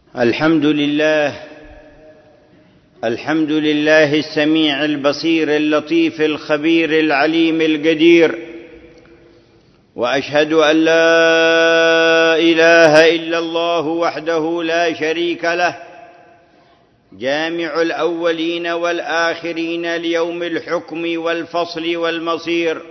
الحمد لله السميع البصير اللطيف الخبير العليم القدير، وأشهد أن لا إله إلا الله وحده لا شريك له، جامع الأولين والآخرين ليوم الحكم والفصل والمصير.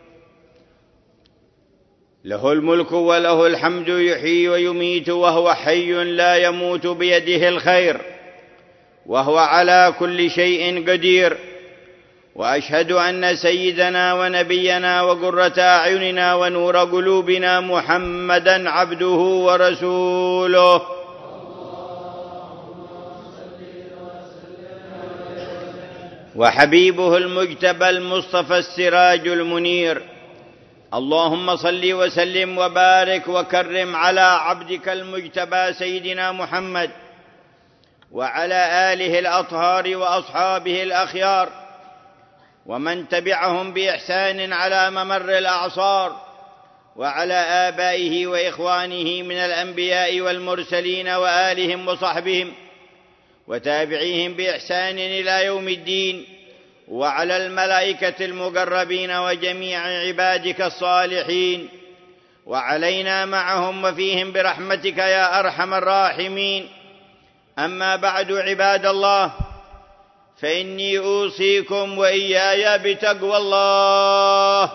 له الملك وله الحمد، يحيي ويميت وهو حي لا يموت، بيده الخير وهو على كل شيء قدير. وأشهد أن سيدنا ونبينا وقرة أعيننا ونور قلوبنا محمدًا عبده ورسوله، وحبيبه المجتبى المصطفى السراج المنير. اللهم صل وسلم وبارك وكرم على عبدك المجتبى سيدنا محمد وعلى آله الأطهار وأصحابه الأخيار ومن تبعهم بإحسان على ممر الأعصار، وعلى آبائه وإخوانه من الأنبياء والمرسلين وآلهم وصحبهم وتابعيهم بإحسان إلى يوم الدين، وعلى الملائكة المقربين وجميع عبادك الصالحين، وعلينا معهم وفيهم برحمتك يا أرحم الراحمين. أما بعد، عباد الله، فإني أوصيكم وإياي بتقوى الله،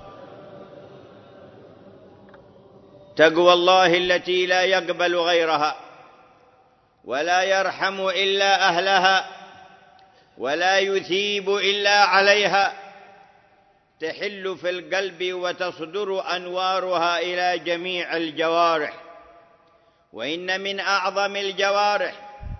تقوى الله التي لا يقبل غيرها ولا يرحم إلا أهلها ولا يثيب إلا عليها، تحل في القلب وتصدر أنوارها إلى جميع الجوارح. وإن من أعظم الجوارح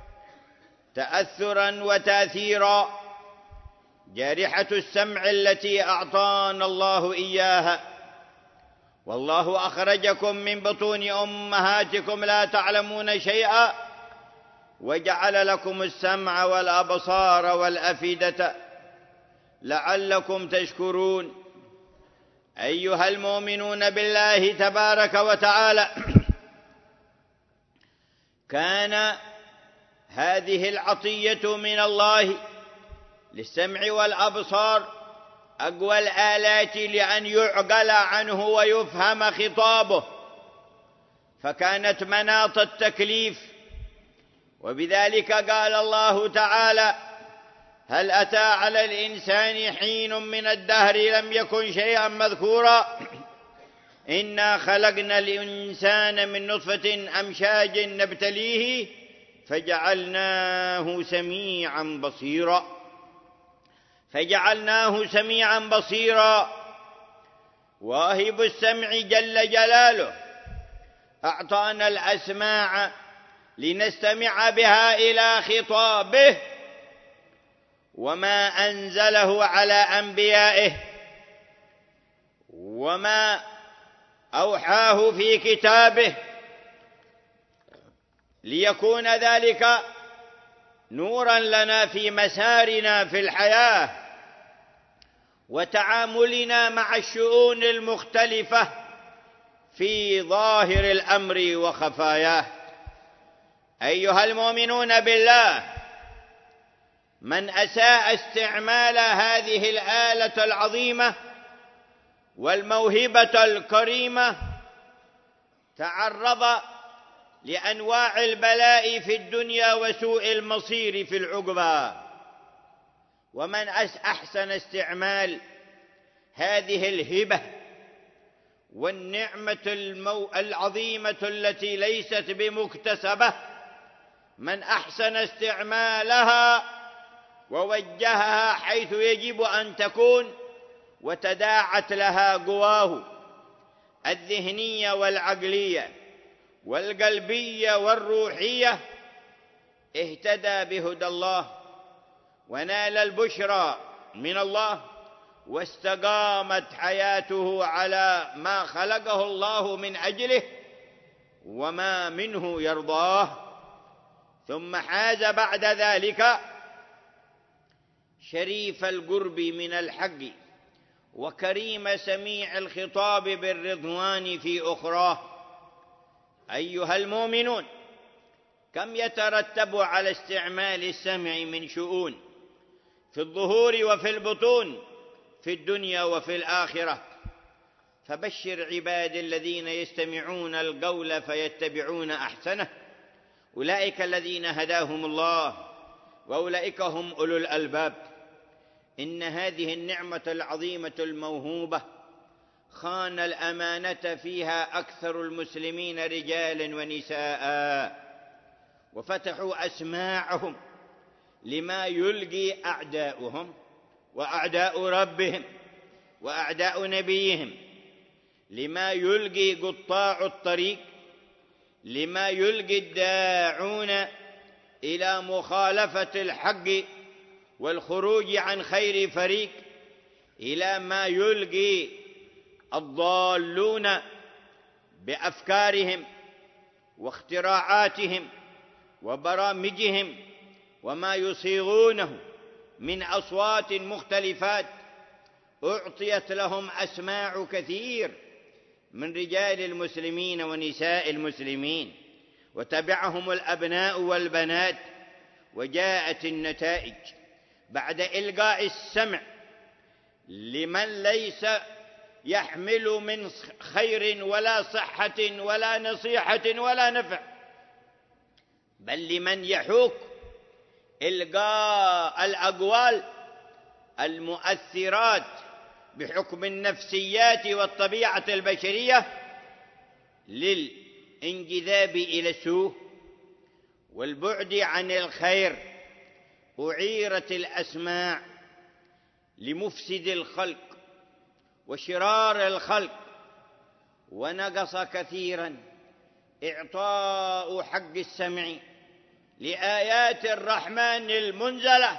تأثرا وتأثيرا جارحة السمع التي أعطانا الله إياها. والله أخرجكم من بطون أمهاتكم لا تعلمون شيئا، وجعل لكم السمع والأبصار والأفئدة لعلكم تشكرون. أيها المؤمنون بالله تبارك وتعالى، كان هذه العطية من الله للسمع والأبصار أقوى الآلات لأن يعقل عنه ويفهم خطابه، فكانت مناط التكليف. وبذلك قال الله تعالى: هل أتى على الإنسان حين من الدهر لم يكن شيئا مذكورا إنا خلقنا الإنسان من نطفة أمشاج نبتليه فجعلناه سميعا بصيرا. واهب السمع جل جلاله أعطانا الأسماع لنستمع بها إلى خطابه وما أنزله على أنبيائه وما أوحاه في كتابه، ليكون ذلك نورا لنا في مسارنا في الحياة وتعاملنا مع الشؤون المختلفة في ظاهر الأمر وخفاياه. أيها المؤمنون بالله، من أساء استعمال هذه الآلة العظيمة والموهبة الكريمة تعرض لأنواع البلاء في الدنيا وسوء المصير في العقبى. ومن أحسن استعمال هذه الهبة والنعمة العظيمة التي ليست بمكتسبة، من أحسن استعمالها ووجهها حيث يجب أن تكون وتداعت لها قواه الذهنية والعقلية والقلبية والروحية، اهتدى بهدى الله ونال البشرى من الله واستقامت حياته على ما خلقه الله من أجله وما منه يرضاه. ثم حاز بعد ذلك شريف القرب من الحق وكريم سميع الخطاب بالرضوان في أخراه. أيها المؤمنون، كم يترتب على استعمال السمع من شؤون في الظهور وفي البطون، في الدنيا وفي الآخرة. فبشر عبادي الذين يستمعون القول فيتبعون أحسنه، أولئك الذين هداهم الله وأولئك هم أولو الألباب. إن هذه النعمة العظيمة الموهوبة خان الأمانة فيها أكثر المسلمين رجالا ونساء، وفتحوا أسماعهم لما يلقي أعداؤهم وأعداء ربهم وأعداء نبيهم، لما يلقي قطاع الطريق، لما يلقي الداعون إلى مخالفة الحق والخروج عن خير فريق، إلى ما يلقي الضالون بأفكارهم واختراعاتهم وبرامجهم وما يصيغونه من أصوات مختلفات. أعطيت لهم أسماع كثير من رجال المسلمين ونساء المسلمين، وتبعهم الأبناء والبنات، وجاءت النتائج بعد إلقاء السمع لمن ليس يحمل من خير ولا صحة ولا نصيحة ولا نفع، بل لمن يحوك إلقاء الأقوال المؤثرات بحكم النفسيات والطبيعة البشرية للانجذاب إلى السوء والبعد عن الخير. أعيرت الأسماع لمفسد الخلق وشرار الخلق، ونقص كثيرا إعطاء حق السمع لآيات الرحمن المنزلة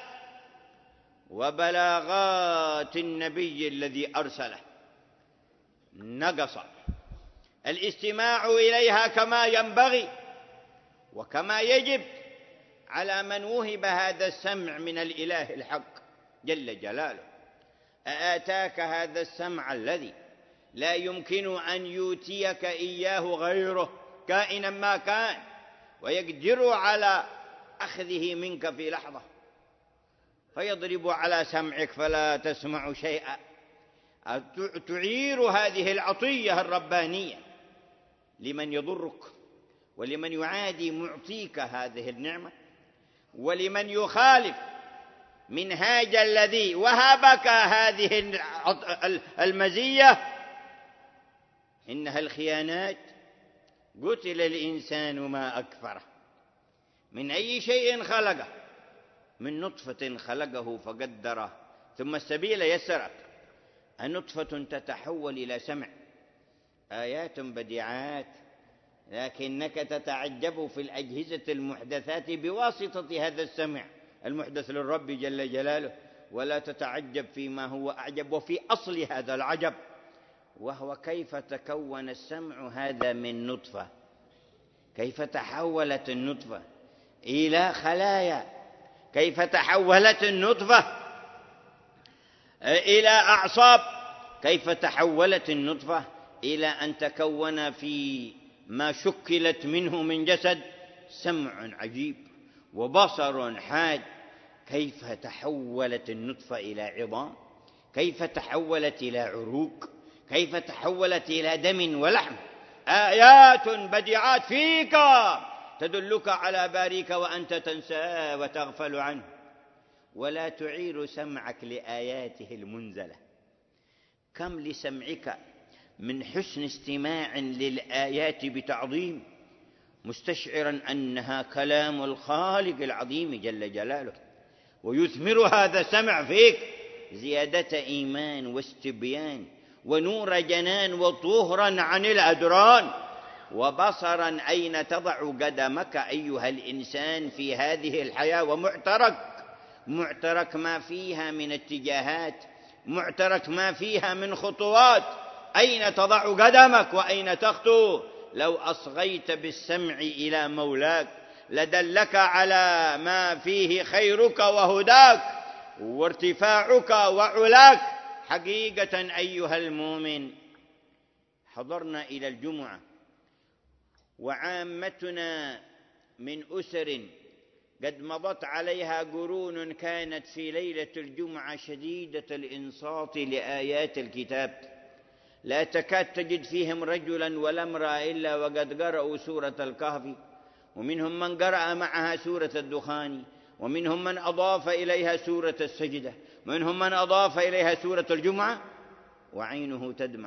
وبلاغات النبي الذي أرسله. نقص الاستماع إليها كما ينبغي وكما يجب على من وهب هذا السمع من الإله الحق جل جلاله. أآتاك هذا السمع الذي لا يمكن أن يؤتيك إياه غيره كائنا ما كان، ويقدر على أخذه منك في لحظة، فيضرب على سمعك فلا تسمع شيئا. تعير هذه العطية الربانية لمن يضرك ولمن يعادي معطيك هذه النعمة، ولمن يخالف منهاج الذي وهبك هذه المزية. إنها الخيانات. قتل الإنسان ما أكفره، من أي شيء خلقه؟ من نطفة خلقه فقدره ثم السبيل يسره. النطفة تتحول إلى سمع، آيات بديعات، لكنك تتعجب في الأجهزة المحدثات بواسطة هذا السمع المحدث للرب جل جلاله، ولا تتعجب فيما هو أعجب وفي أصل هذا العجب، وهو كيف تكون السمع هذا من نطفة، كيف تحولت النطفة إلى خلايا، كيف تحولت النطفة إلى أعصاب، كيف تحولت النطفة إلى أن تكون في ما شكلت منه من جسد سمع عجيب وبصر حاد. كيف تحولت النطفة إلى عظام، كيف تحولت إلى عروق، كيف تحولت إلى دم ولحم. آيات بديعات فيك تدلك على باريك وأنت تنسى وتغفل عنه، ولا تعير سمعك لآياته المنزلة. كم لسمعك من حسن استماع للآيات بتعظيم، مستشعرا أنها كلام الخالق العظيم جل جلاله، ويثمر هذا السمع فيك زيادة إيمان واستبيان ونور جنان وطهرا عن الأدران، وبصرا أين تضع قدمك أيها الإنسان في هذه الحياة، ومعترك ما فيها من اتجاهات، معترك ما فيها من خطوات، أين تضع قدمك وأين تخطو. لو أصغيت بالسمع إلى مولاك لدلك على ما فيه خيرك وهداك وارتفاعك وعلاك. حقيقة أيها المؤمن، حضرنا إلى الجمعة وعامتنا من أسر قد مضت عليها قرون كانت في ليلة الجمعة شديدة الإنصات لآيات الكتاب، لا تكاد تجد فيهم رجلا ولا امرأة إلا وقد قرأوا سورة الكهف، ومنهم من قرأ معها سورة الدخان، ومنهم من أضاف إليها سورة السجدة، ومنهم من أضاف إليها سورة الجمعة، وعينه تدمع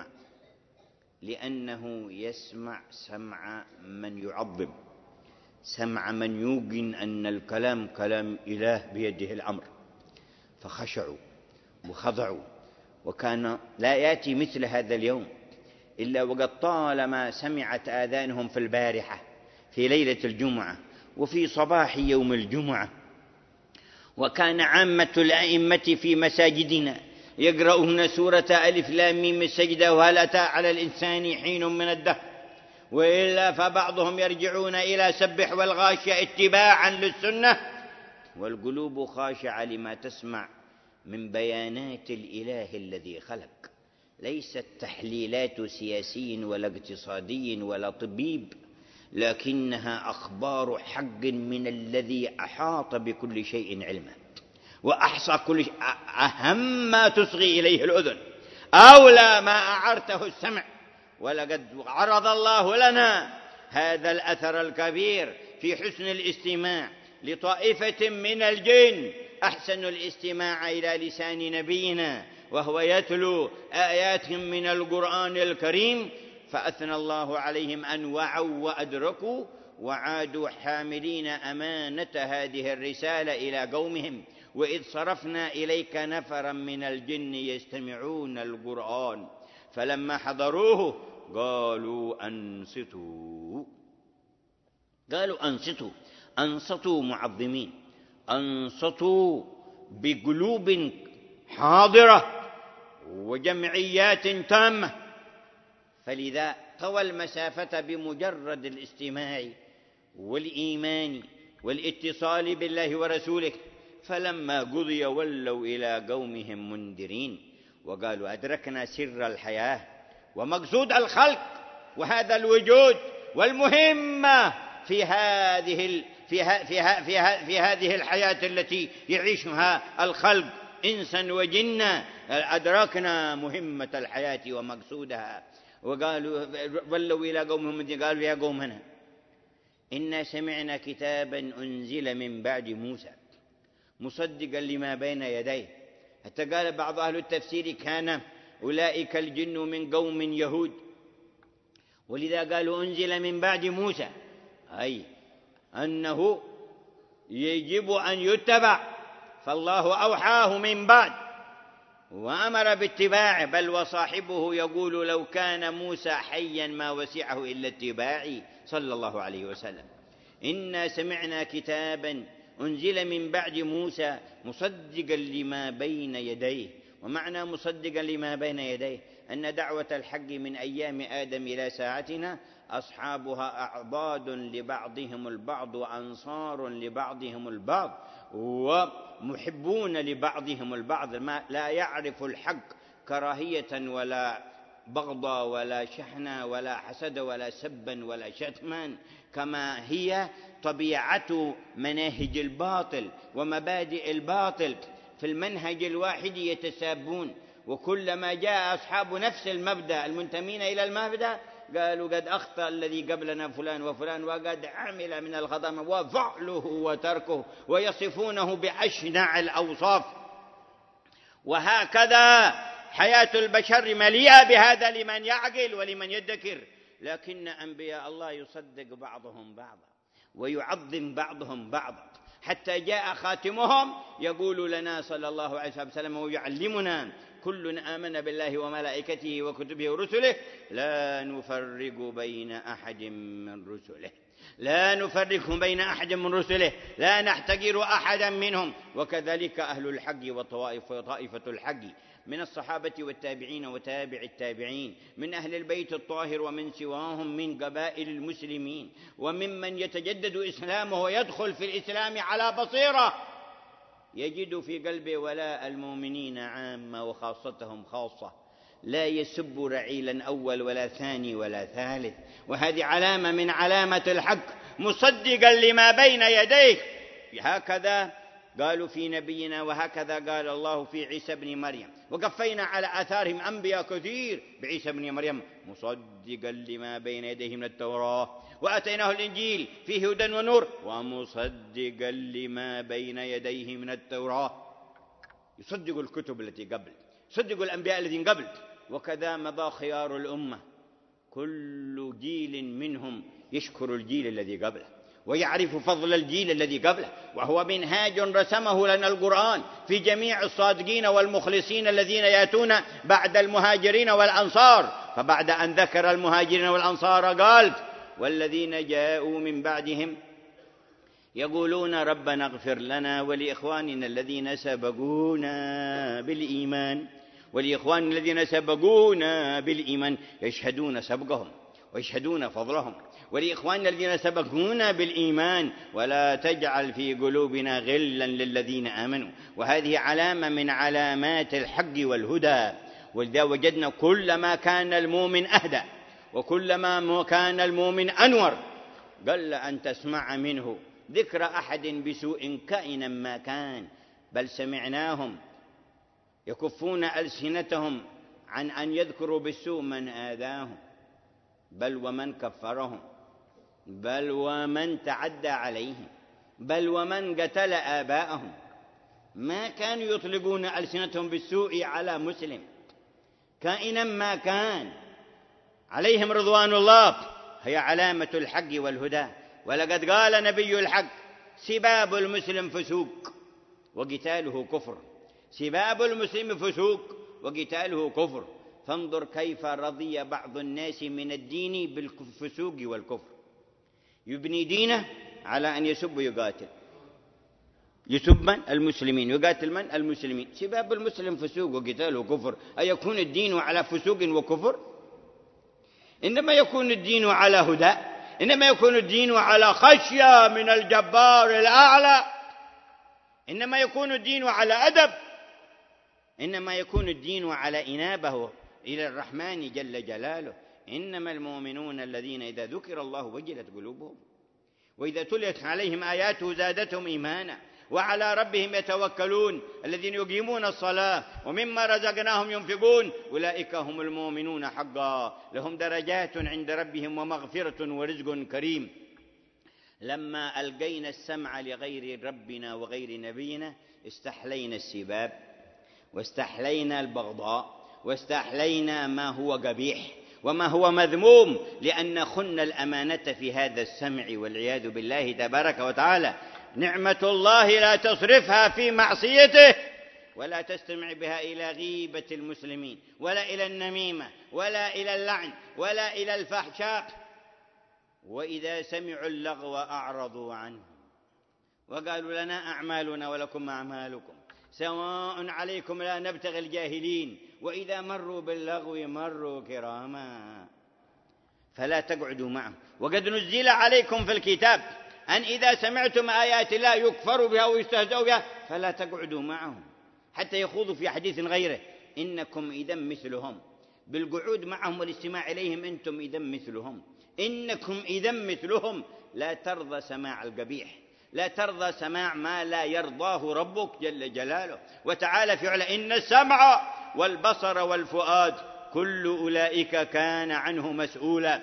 لأنه يسمع سمع من يعظم، سمع من يوقن أن الكلام كلام إله بيده الأمر، فخشعوا وخضعوا. وكان لا يأتي مثل هذا اليوم إلا وقد طالما سمعت آذانهم في البارحة في ليلة الجمعة وفي صباح يوم الجمعة. وكان عامة الأئمة في مساجدنا يقرؤون سورة ألف لام ميم السجدة وهل أتى على الإنسان حين من الدهر، وإلا فبعضهم يرجعون إلى سبح والغاشية اتباعا للسنة، والقلوب خاشعة لما تسمع من بيانات الإله الذي خلق، ليست تحليلات سياسي ولا اقتصادي ولا طبيب، لكنها أخبار حق من الذي أحاط بكل شيء علما وأحصى كل شيء، أهم ما تصغي إليه الأذن أولى ما أعرته السمع. ولقد عرض الله لنا هذا الأثر الكبير في حسن الاستماع لطائفة من الجن أحسن الاستماع إلى لسان نبينا وهو يتلو آيات من القرآن الكريم، فأثنى الله عليهم أن وعوا وأدركوا وعادوا حاملين أمانة هذه الرسالة إلى قومهم. وإذ صرفنا إليك نفرا من الجن يستمعون القرآن فلما حضروه قالوا أنصتوا أنصتوا معظمين، أنصتوا بقلوب حاضرة وجمعيات تامة، فلذا طوى المسافة بمجرد الاستماع والإيمان والاتصال بالله ورسوله. فلما قضي ولوا إلى قومهم منذرين وقالوا أدركنا سر الحياة ومقصود الخلق وهذا الوجود والمهمة في هذه الحياة التي يعيشها الخلق إنسا وجنا، أدركنا مهمة الحياة ومقصودها. وقالوا ولوا إلى قومهم منذرين قالوا يا قومنا إنا سمعنا كتابا أنزل من بعد موسى مصدقا لما بين يديه. حتى قال بعض أهل التفسير كان أولئك الجن من قوم يهود، ولذا قالوا أنزل من بعد موسى، أي أنه يجب أن يتبع، فالله أوحاه من بعد وأمر باتباعه، بل وصاحبه يقول لو كان موسى حيا ما وسعه إلا اتباعي صلى الله عليه وسلم. إنا سمعنا كتابا أنزل من بعد موسى مصدقا لما بين يديه. ومعنى مصدقا لما بين يديه أن دعوة الحق من أيام آدم إلى ساعتنا أصحابها أعضاد لبعضهم البعض وأنصار لبعضهم البعض ومحبون لبعضهم البعض، ما لا يعرف الحق كراهية ولا بغضا ولا شحنا ولا حسد ولا سبا ولا شتما، كما هي طبيعة مناهج الباطل ومبادئ الباطل. في المنهج الواحد يتسابون، وكلما جاء أصحاب نفس المبدأ المنتمين إلى المبدأ قالوا قد أخطأ الذي قبلنا فلان وفلان وقد عمل من الخطأ وفعله وتركه، ويصفونه بأشنع الأوصاف. وهكذا حياة البشر مليئة بهذا لمن يعقل ولمن يدكر. لكن أنبياء الله يصدق بعضهم بعضا ويعظم بعضهم بعضا، حتى جاء خاتمهم يقول لنا صلى الله عليه وسلم ويعلمنا كل آمن بالله وملائكته وكتبه ورسله لا نفرق بين أحد من رسله، لا نفرق بين أحد من رسله، لا نحتقر أحدا منهم. وكذلك أهل الحق وطائفة الحق من الصحابة والتابعين وتابع التابعين، من أهل البيت الطاهر ومن سواهم من قبائل المسلمين، وممن يتجدد إسلامه ويدخل في الإسلام على بصيرة، يجد في قلبه ولاء المؤمنين عامة وخاصتهم خاصة، لا يسب رعيلا أول ولا ثاني ولا ثالث. وهذه علامة من علامة الحق مصدقا لما بين يديه. هكذا قالوا في نبينا، وهكذا قال الله في عيسى بن مريم، وقفينا على آثارهم أنبياء كثير بعيسى بن مريم مصدقا لما بين يديه من التوراة، وآتيناه الإنجيل فيه هدى ونور ومصدقا لما بين يديه من التوراة. يصدق الكتب التي قبل، يصدق الأنبياء الذين قبل. وكذا مضى خيار الأمة، كل جيل منهم يشكر الجيل الذي قبله ويعرف فضل الجيل الذي قبله، وهو منهاج رسمه لنا القرآن في جميع الصادقين والمخلصين الذين يأتون بعد المهاجرين والأنصار. فبعد أن ذكر المهاجرين والأنصار قال: والذين جاءوا من بعدهم يقولون ربنا اغفر لنا ولإخواننا الذين سبقونا بالإيمان، ولإخواننا الذين سبقونا بالإيمان يشهدون سبقهم ويشهدون فضلهم، ولإخواننا الذين سبقونا بالإيمان ولا تجعل في قلوبنا غلا للذين آمنوا. وهذه علامة من علامات الحق والهدى. ولذا وجدنا كلما كان المؤمن أهدى وكلما كان المؤمن أنور قل أن تسمع منه ذكر أحد بسوء كائنا ما كان، بل سمعناهم يكفون ألسنتهم عن أن يذكروا بالسوء من آذاهم، بل ومن كفرهم، بل ومن تعدى عليهم، بل ومن قتل آباءهم. ما كانوا يطلقون ألسنتهم بالسوء على مسلم كائنا ما كان، عليهم رضوان الله. هي علامة الحق والهدى. ولقد قال نبي الحق: سباب المسلم فسوق وقتاله كفر، سباب المسلم فسوق وقتاله كفر. فانظر كيف رضي بعض الناس من الدين بالفسوق والكفر، يبني دينه على أن يسب ويقاتل، يسب من؟ المسلمين، يقاتل من؟ المسلمين. سباب المسلم فسوق وقتاله كفر. أيكون الدين على فسوق وكفر؟ إنما يكون الدين على هدى، إنما يكون الدين على خشية من الجبار الأعلى، إنما يكون الدين على أدب، إنما يكون الدين على إنابة إلى الرحمن جل جلاله. إنما المؤمنون الذين إذا ذكر الله وجلت قلوبهم وإذا تليت عليهم آياته زادتهم إيمانا وعلى ربهم يتوكلون الذين يقيمون الصلاة ومما رزقناهم ينفقون أولئك هم المؤمنون حقا لهم درجات عند ربهم ومغفرة ورزق كريم. لما ألقينا السمع لغير ربنا وغير نبينا استحلينا السباب واستحلينا البغضاء واستحلينا ما هو قبيح وما هو مذموم، لأن خنا الأمانة في هذا السمع والعياذ بالله تبارك وتعالى. نعمة الله لا تصرفها في معصيته، ولا تستمع بها إلى غيبة المسلمين ولا إلى النميمة ولا إلى اللعن ولا إلى الفحشاء. وإذا سمعوا اللغو أعرضوا عنه وقالوا لنا أعمالنا ولكم أعمالكم سواء عليكم لا نبتغي الجاهلين، وإذا مروا باللغو مروا كراما. فلا تقعدوا معهم. وقد نزل عليكم في الكتاب أن إذا سمعتم آيات الله يكفر بها ويستهزأ بها فلا تقعدوا معهم حتى يخوضوا في حديث غيره، إنكم إذا مثلهم. بالقعود معهم والاستماع إليهم أنتم إذا مثلهم، إنكم إذا مثلهم. لا ترضى سماع القبيح، لا ترضى سماع ما لا يرضاه ربك جل جلاله وتعالى في علا. إن السمع والبصر والفؤاد كل أولئك كان عنه مسؤولا.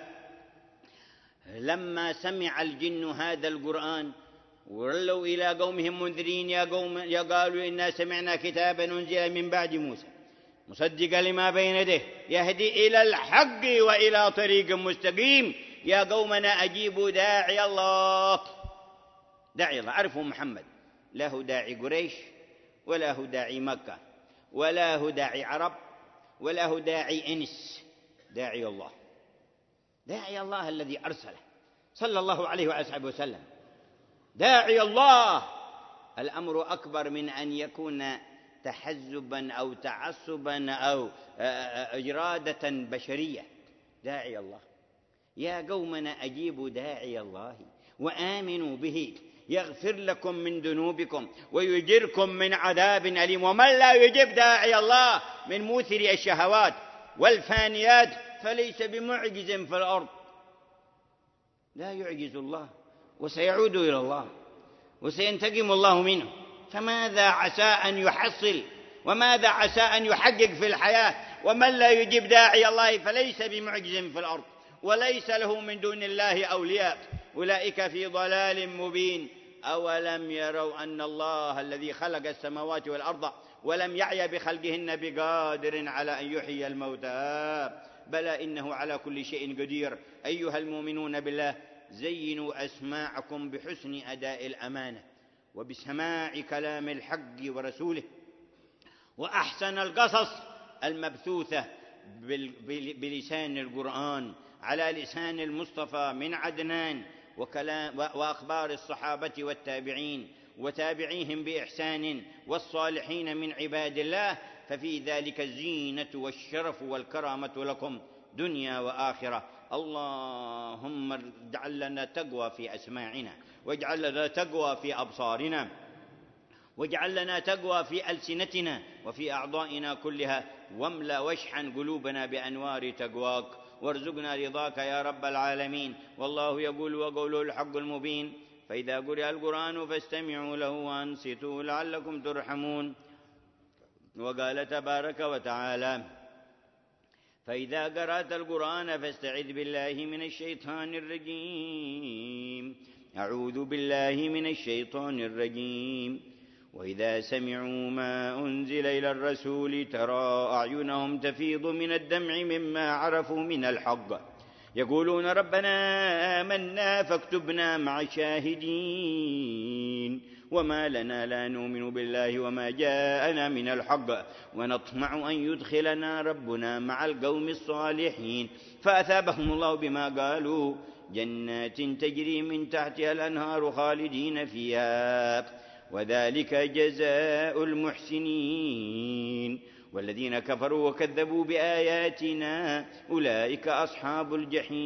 لما سمع الجن هذا القرآن ولوا إلى قومهم منذرين يا قوم قالوا إنا سمعنا كتابا أنزل من بعد موسى مصدقا لما بين يديه يهدي إلى الحق وإلى طريق مستقيم. يا قومنا أجيبوا داعي الله. داعي الله عرفوا محمد، لا هو داعي قريش ولا هو داعي مكة ولا هو داعي عرب ولا هو داعي إنس. داعي الله، داعي الله الذي أرسله صلى الله عليه وآله وسلم. داعي الله. الأمر أكبر من أن يكون تحزبا أو تعصبا أو إرادة بشرية. داعي الله. يا قومنا أجيبوا داعي الله وآمنوا به يغفر لكم من ذنوبكم ويجركم من عذاب أليم. ومن لا يجب داعي الله من موثر الشهوات والفانيات فليس بمعجز في الأرض. لا يعجز الله وسيعود إلى الله وسينتقم الله منه، فماذا عسى أن يحصل وماذا عسى أن يحقق في الحياة؟ ومن لا يجيب داعي الله فليس بمعجز في الأرض وليس له من دون الله أولياء، أولئك في ضلال مبين. أولم يروا أن الله الذي خلق السماوات والأرض ولم يعي بخلقهن بقادر على أن يحيي الموتى، بلى إنه على كل شيء قدير. أيها المؤمنون بالله، زينوا أسماعكم بحسن أداء الأمانة وبسماع كلام الحق ورسوله، وأحسن القصص المبثوثة بلسان القرآن على لسان المصطفى من عدنان، وأخبار الصحابة والتابعين وتابعيهم بإحسان والصالحين من عباد الله، ففي ذلك الزينة والشرف والكرامة لكم دنيا وآخرة. اللهم اجعل لنا تقوى في أسماعنا، واجعل لنا تقوى في أبصارنا، واجعل لنا تقوى في ألسنتنا وفي أعضائنا كلها، واملأ واشحن قلوبنا بأنوار تقواك، وارزقنا رضاك يا رب العالمين. والله يقول وقوله الحق المبين: فإذا قرئ القرآن فاستمعوا له وأنصتوا لعلكم ترحمون. وقال تبارك وتعالى: فإذا قرأت القرآن فاستعذ بالله من الشيطان الرجيم. أعوذ بالله من الشيطان الرجيم. وإذا سمعوا ما أنزل إلى الرسول ترى أعينهم تفيض من الدمع مما عرفوا من الحق، يقولون ربنا آمنا فاكتبنا مع الشاهدين، وما لنا لا نؤمن بالله وما جاءنا من الحق، ونطمع أن يدخلنا ربنا مع القوم الصالحين. فأثابهم الله بما قالوا جنات تجري من تحتها الأنهار خالدين فيها، وذلك جزاء المحسنين. والذين كفروا وكذبوا بآياتنا أولئك أصحاب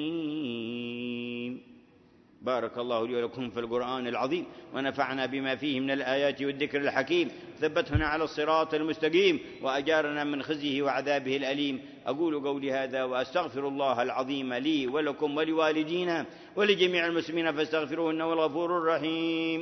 الجحيم. بارك الله لي ولكم في القرآن العظيم، ونفعنا بما فيه من الآيات والذكر الحكيم، ثبتنا على الصراط المستقيم، وأجارنا من خزيه وعذابه الأليم. أقول قولي هذا وأستغفر الله العظيم لي ولكم ولوالدينا ولجميع المسلمين فاستغفروه إنه الغفور الرحيم.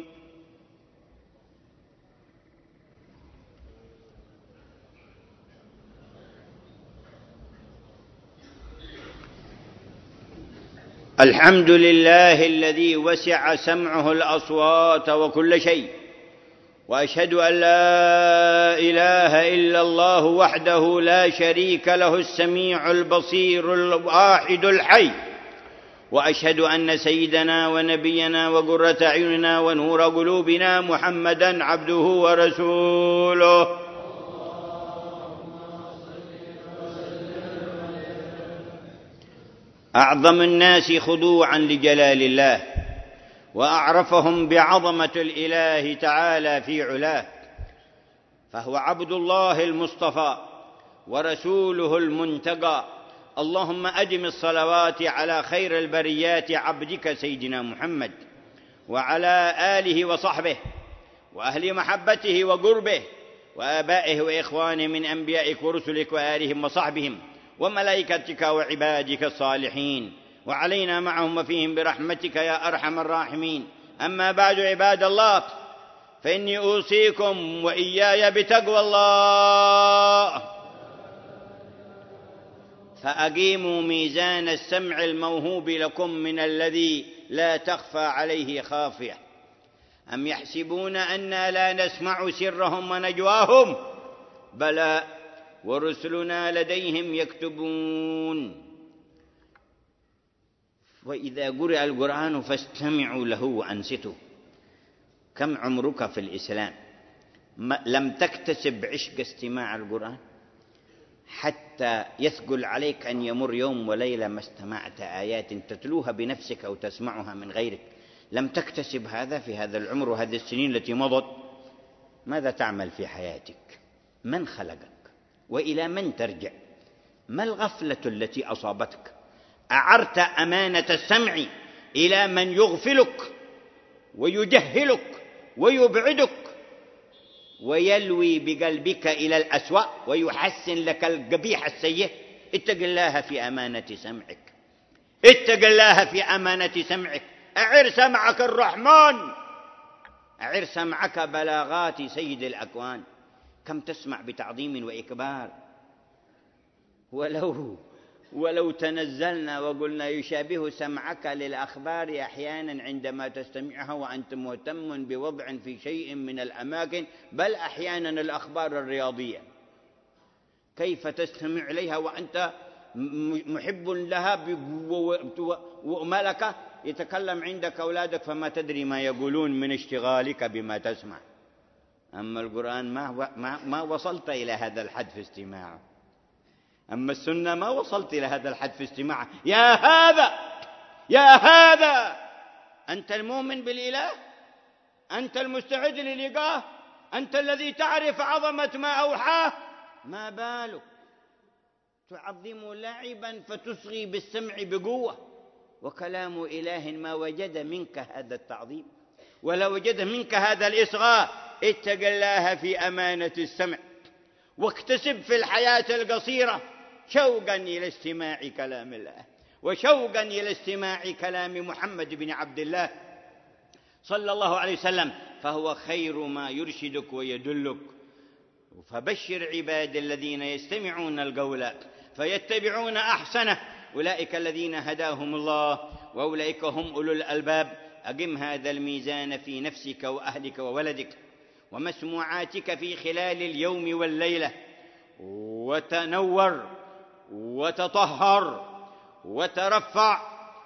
الحمد لله الذي وسع سمعه الأصوات وكل شيء، وأشهد أن لا إله إلا الله وحده لا شريك له السميع البصير الواحد الحي، وأشهد أن سيدنا ونبينا وقرة أعيننا ونور قلوبنا محمدا عبده ورسوله. أعظم الناس خضوعا لجلال الله، وأعرفهم بعظمة الإله تعالى في علاه، فهو عبد الله المصطفى ورسوله المنتقى. اللهم أدم الصلوات على خير البريات عبدك سيدنا محمد، وعلى آله وصحبه وأهل محبته وقربه، وآبائه وإخوانه من أنبيائك ورسلك وآلهم وصحبهم وملائكتك وعبادك الصالحين، وعلينا معهم وفيهم برحمتك يا أرحم الراحمين. أما بعد، عباد الله، فإني أوصيكم وإياي بتقوى الله، فأقيموا ميزان السمع الموهوب لكم من الذي لا تخفى عليه خافية. أم يحسبون أنا لا نسمع سرهم ونجواهم؟ بلى ورسلنا لديهم يكتبون. وإذا قرئ القرآن فاستمعوا له وأنصتوا. كم عمرك في الإسلام لم تكتسب عشق استماع القرآن حتى يثقل عليك أن يمر يوم وليلة ما استمعت آيات تتلوها بنفسك أو تسمعها من غيرك؟ لم تكتسب هذا في هذا العمر وهذه السنين التي مضت. ماذا تعمل في حياتك؟ من خلقك؟ وإلى من ترجع؟ ما الغفلة التي أصابتك؟ أعرت أمانة السمع إلى من يغفلك ويجهلك ويبعدك ويلوي بقلبك إلى الأسوأ ويحسن لك القبيح السيء. اتق الله في أمانة سمعك، اتق الله في أمانة سمعك. أعر سمعك الرحمن، أعر سمعك بلاغات سيد الأكوان. كم تسمع بتعظيم وإكبار. ولو تنزلنا وقلنا يشابه سمعك للأخبار أحيانا عندما تستمعها وأنت مهتم بوضع في شيء من الأماكن، بل أحيانا الأخبار الرياضية، كيف تستمع إليها وأنت محب لها وملكة يتكلم عندك أولادك فما تدري ما يقولون من اشتغالك بما تسمع. أما القرآن ما وصلت إلى هذا الحد في استماعه. أما السنة ما وصلت إلى هذا الحد في استماعه. يا هذا أنت المؤمن بالإله، أنت المستعد للقاه، أنت الذي تعرف عظمة ما أوحاه، ما بالك تعظم لعبا فتصغي بالسمع بقوة؟ وكلام إله ما وجد منك هذا التعظيم ولا وجد منك هذا الإصغاء. اتق الله في أمانة السمع، واكتسب في الحياة القصيرة شوقا إلى استماع كلام الله، وشوقا إلى استماع كلام محمد بن عبد الله صلى الله عليه وسلم، فهو خير ما يرشدك ويدلك. فبشر عباد الذين يستمعون القول فيتبعون أحسنه، أولئك الذين هداهم الله وأولئك هم أولو الألباب. أقم هذا الميزان في نفسك وأهلك وولدك ومسموعاتك في خلال اليوم والليلة، وتنور وتطهر وترفع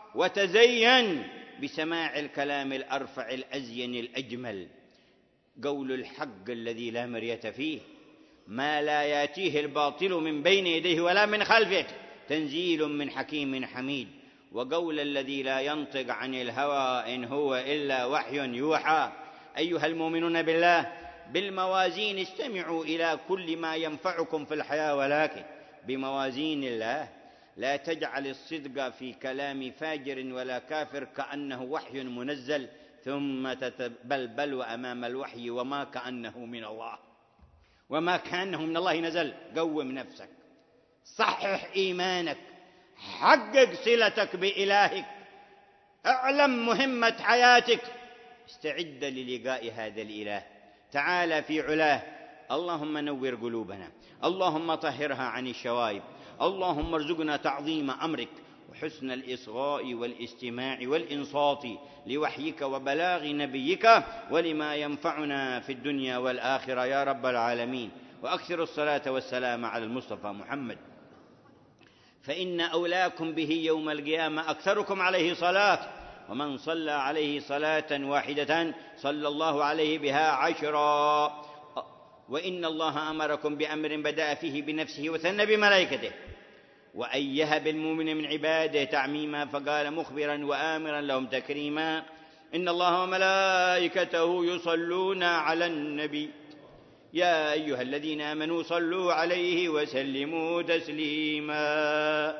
وتزين بسماع الكلام الأرفع الأزين الأجمل، قول الحق الذي لا مرية فيه، ما لا يأتيه الباطل من بين يديه ولا من خلفه، تنزيل من حكيم حميد. وقول الذي لا ينطق عن الهوى إن هو إلا وحي يوحى. أيها المؤمنون بالله، بالموازين استمعوا إلى كل ما ينفعكم في الحياة، ولكن بموازين الله. لا تجعل الصدق في كلام فاجر ولا كافر كأنه وحي منزل ثم تتبلبل أمام الوحي وما كأنه من الله، وما كأنه من الله نزل. قوم نفسك، صحح إيمانك، حقق صلتك بإلهك، اعلم مهمة حياتك، استعد للقاء هذا الإله تعالى في علاه. اللهم نور قلوبنا، اللهم طهرها عن الشوائب، اللهم ارزقنا تعظيم أمرك وحسن الإصغاء والاستماع والإنصات لوحيك وبلاغ نبيك ولما ينفعنا في الدنيا والآخرة يا رب العالمين. وأكثر الصلاة والسلام على المصطفى محمد، فإن أولاكم به يوم القيامة أكثركم عليه صلاة، ومن صلى عليه صلاة واحدة صلى الله عليه بها 10. وإن الله أمركم بأمر بدأ فيه بنفسه وثنى بملائكته، وأيه بالمؤمن من عباده تعميما، فقال مخبرا وآمرا لهم تكريما: إن الله وملائكته يصلون على النبي يا أيها الذين آمنوا صلوا عليه وسلموا تسليما.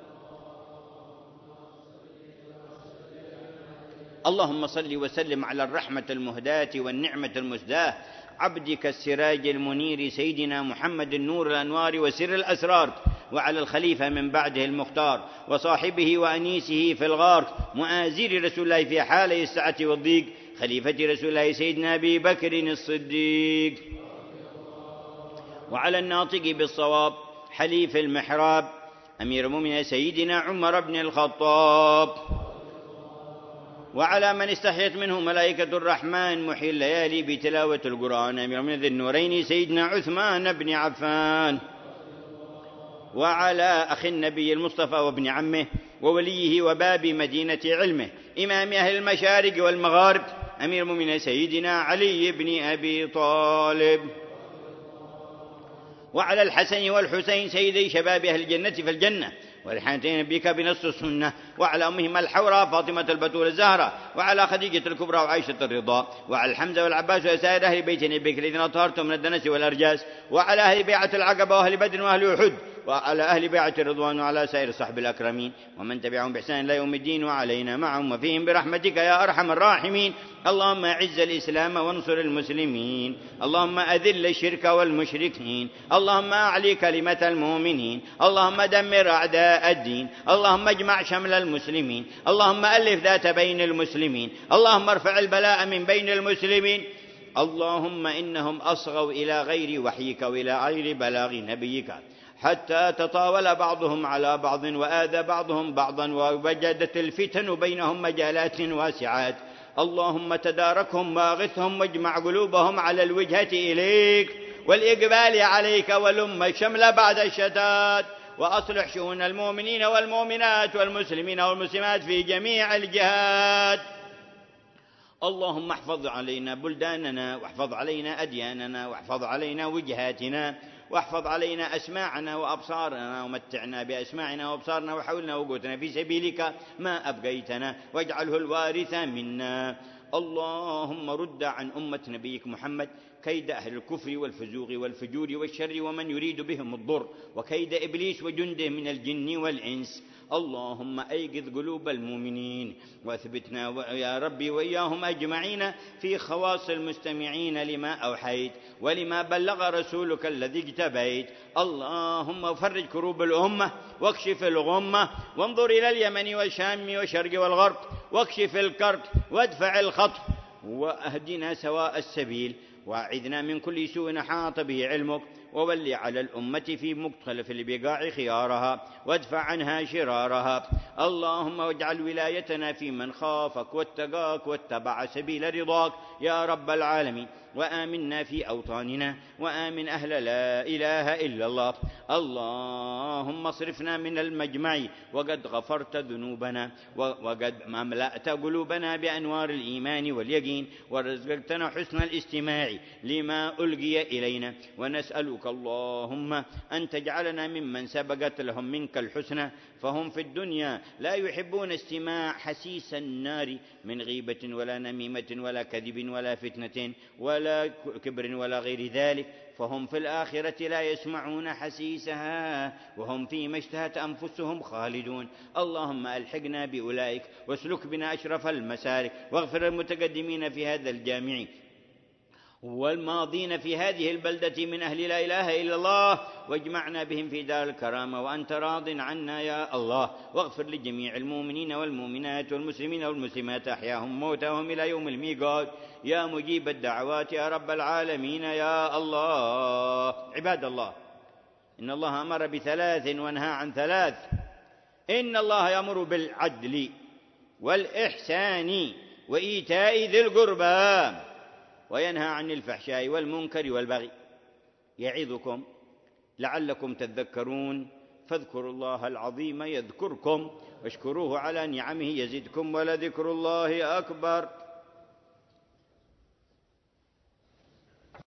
اللهم صل وسلم على الرحمة المهداة والنعمة المسداة، عبدك السراج المنير سيدنا محمد النور الأنوار وسر الأسرار، وعلى الخليفة من بعده المختار وصاحبه وأنيسه في الغار، مؤازر رسول الله في حالي السعة والضيق، خليفة رسول الله سيدنا أبي بكر الصديق، وعلى الناطق بالصواب حليف المحراب أمير المؤمنين سيدنا عمر بن الخطاب، وعلى من استحيت منه ملائكة الرحمن محيي الليالي بتلاوة القرآن أمير من ذي النورين سيدنا عثمان بن عفان، وعلى أخي النبي المصطفى وابن عمه ووليه وباب مدينة علمه إمام أهل المشارق والمغارب أمير المؤمنين سيدنا علي بن أبي طالب، وعلى الحسن والحسين سيدي شباب أهل الجنة في الجنة والحانتين بك بنص السنة، وعلى أمهما الحوراء فاطمة البتول الزهراء، وعلى خديجة الكبرى وعائشة الرضا، وعلى الحمزة والعباس وسائر أهل بيت نبيك الذين أطهرتم من الدنس والأرجاس، وعلى أهل بيعة العقبة وأهل بدر وأهل أحد، وعلى أهل بيعة الرضوان وعلى سائر الصحب الأكرمين ومن تبعهم بإحسان إلى يوم الدين وعلينا معهم وفيهم برحمتك يا أرحم الراحمين. اللهم أعز الإسلام وانصر المسلمين، اللهم أذل الشرك والمشركين، اللهم أعلي كلمة المؤمنين، اللهم دمر أعداء الدين، اللهم اجمع شمل المسلمين، اللهم ألف ذات بين المسلمين، اللهم ارفع البلاء من بين المسلمين. اللهم إنهم أصغوا إلى غير وحيك وإلى غير بلاغ نبيك حتى تطاول بعضهم على بعض وآذى بعضهم بعضا ووجدت الفتن بينهم مجالات واسعات. اللهم تداركهم واغثهم واجمع قلوبهم على الوجهة إليك والإقبال عليك والأمة شمل بعد الشتات، وأصلح شؤون المؤمنين والمؤمنات والمسلمين والمسلمات في جميع الجهات. اللهم احفظ علينا بلداننا واحفظ علينا أدياننا واحفظ علينا وجهاتنا واحفظ علينا أسماعنا وأبصارنا ومتعنا بأسماعنا وأبصارنا وحولنا وقوتنا في سبيلك ما أبقيتنا واجعله الوارث منا. اللهم رد عن أمة نبيك محمد كيد أهل الكفر والفزوغ والفجور والشر ومن يريد بهم الضر وكيد إبليس وجنده من الجن والإنس. اللهم أيقظ قلوب المؤمنين واثبتنا يا ربي وإياهم أجمعين في خواص المستمعين لما أوحيت ولما بلغ رسولك الذي اجتبيت. اللهم فرج كروب الأمة واكشف الغمة وانظر إلى اليمن والشام والشرق والغرب واكشف الكرب وادفع الخطف واهدنا سواء السبيل واعذنا من كل سوء حاط به علمك وول على الأمة في مختلف البقاع خيارها وادفع عنها شرارها. اللهم واجعل ولايتنا في من خافك واتقاك واتبع سبيل رضاك يا رب العالمين. وآمنا في أوطاننا وآمن أهل لا إله إلا الله. اللهم اصرفنا من المجمع وقد غفرت ذنوبنا وقد ملأت قلوبنا بأنوار الإيمان واليقين ورزقتنا حسن الاستماع لما ألقي إلينا. ونسألك اللهم أن تجعلنا ممن سبقت لهم منك الحسنى فهم في الدنيا لا يحبون استماع حسيس النار من غيبة ولا نميمة ولا كذب ولا فتنة ولا كبر ولا غير ذلك، فهم في الآخرة لا يسمعون حسيسها وهم فيما اشتهت أنفسهم خالدون. اللهم ألحقنا بأولئك واسلك بنا أشرف المسالك واغفر المتقدمين في هذا الجامع والماضين في هذه البلدة من أهل لا إله إلا الله واجمعنا بهم في دار الكرامة وأنت راض عنا يا الله. واغفر لجميع المؤمنين والمؤمنات والمسلمين والمسلمات أحياهم موتهم إلى يوم الميقات يا مجيب الدعوات يا رب العالمين يا الله. عباد الله، إن الله أمر بثلاث ونهى عن ثلاث. إن الله يأمر بالعدل والإحسان وإيتاء ذي القربى وينهى عن الفحشاء والمنكر والبغي يعظكم لعلكم تذكرون. فاذكروا الله العظيم يذكركم واشكروه على نعمه يزدكم ولذكر الله أكبر.